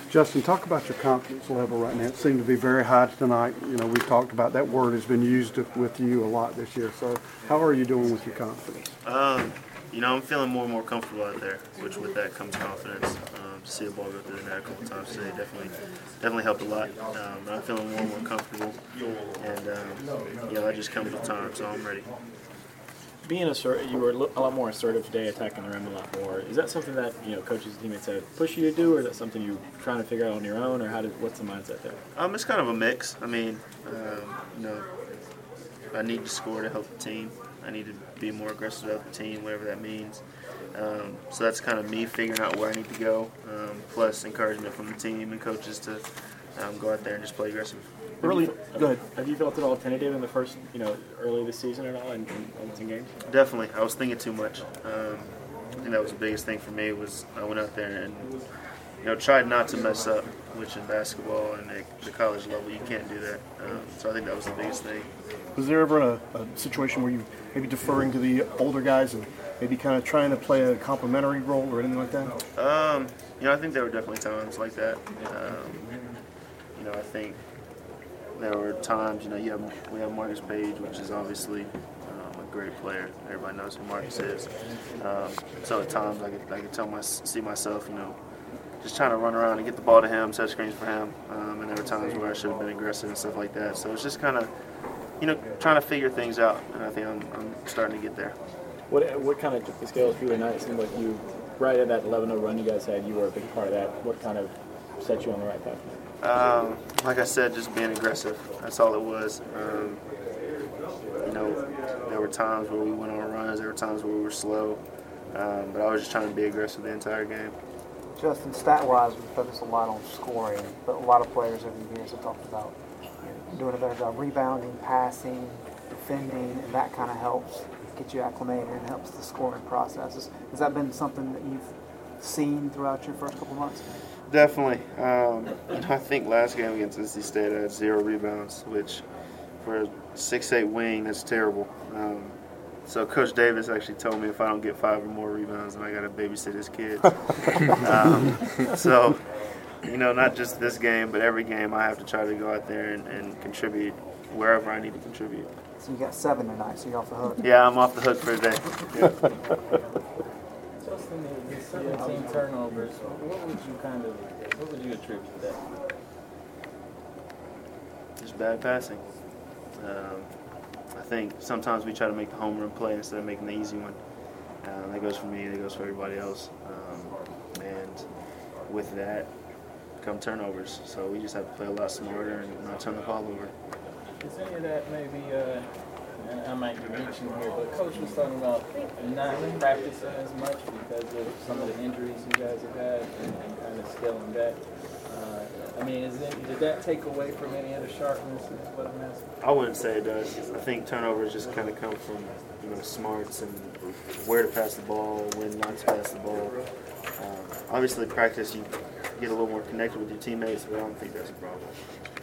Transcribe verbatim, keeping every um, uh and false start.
Justin, talk about your confidence level right now. It seemed to be very high tonight. You know, we've talked about that word has been used with you a lot this year. So how are you doing with your confidence? Um, you know, I'm feeling more and more comfortable out there, which with that comes confidence. Um, to see the ball go through the net a couple times today definitely definitely helped a lot. Um, but I'm feeling more and more comfortable, and um, you know, that just comes with time, so I'm ready. Being assertive, you were a lot more assertive today, attacking the rim a lot more. Is that something that, you know, coaches and teammates have pushed you to do, or is that something you're trying to figure out on your own, or how did, what's the mindset there? Um, it's kind of a mix. I mean, um, you know, I need to score to help the team. I need to be more aggressive to help the team, whatever that means. Um, so that's kind of me figuring out where I need to go, um, plus encouragement from the team and coaches to um, go out there and just play aggressive. Early, go ahead. Have you felt at all tentative in the first, you know, early this season at all in, in, in games? Definitely. I was thinking too much. Um, I think that was the biggest thing for me was I went out there and, you know, tried not to mess up, which in basketball and at the college level, you can't do that. Um, so I think that was the biggest thing. Was there ever a, a situation where you maybe deferring to the older guys and maybe kind of trying to play a complimentary role or anything like that? Um, you know, I think there were definitely times like that. Um, you know, I think there were times, you know, you have, we have Marcus Page, which is obviously um, a great player. Everybody knows who Marcus is. Um, so at times I could, I could tell my, see myself, you know, just trying to run around and get the ball to him, set screens for him. Um, and there were times where I should have been aggressive and stuff like that. So it's just kind of, you know, trying to figure things out. And I think I'm, I'm starting to get there. What what kind of took the scales for you tonight? It seemed like you, right at that eleven oh run you guys had, you were a big part of that. What kind of set you on the right path? Um, like I said, just being aggressive. That's all it was. Um, you know, there were times where we went on runs. There were times where we were slow. Um, but I was just trying to be aggressive the entire game. Justin, stat-wise, we focus a lot on scoring, but a lot of players over the years have talked about doing a better job rebounding, passing, defending, and that kind of helps get you acclimated and helps the scoring process. Has that been something that you've seen throughout your first couple months? Definitely. Um, you know, I think last game against N C State I had zero rebounds, which for a six eight wing, that's terrible. Um, so Coach Davis actually told me if I don't get five or more rebounds, then I got to babysit his kids. um, so, you know, not just this game, but every game I have to try to go out there and, and contribute wherever I need to contribute. So you got seven tonight, so you're off the hook. Yeah, I'm off the hook for today. Yeah. Justin, the seventeen turnovers, what would you kind of, what would you attribute that? Just bad passing. Um, I think sometimes we try to make the home run play instead of making the easy one. Um, that goes for me, that goes for everybody else. Um, and with that come turnovers. So we just have to play a lot smarter and not turn the ball over. Is any of that maybe, uh, I might be reaching here, but Coach was talking about not practicing as much because of some of the injuries you guys have had and, and kind of scaling back. Uh, I mean, is it, did that take away from any of the sharpness is what I'm asking? I wouldn't say it does. I think turnovers just kind of come from, you know, smarts and where to pass the ball, when not to pass the ball. Um, obviously, practice, you get a little more connected with your teammates, but I don't think that's a problem.